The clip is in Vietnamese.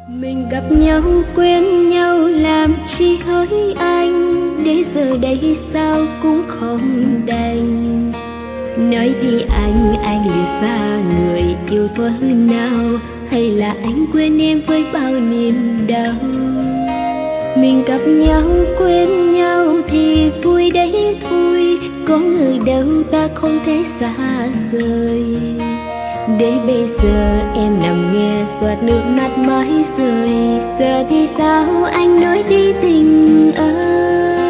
Mình gặp nhau quen nhau làm chi hỡi anh, để giờ đây sao cũng không đành. Nói đi anh lìa xa người yêu thuở nào, hay là anh quên em với bao niềm đau. Mình gặp nhau quên nhau thì vui đấy thôi, có người đâu ta không thể xa rời. Để bây giờ em nằm nghe giọt nước mắt mãi rơi, giờ thì sao anh nói đi tình ơi.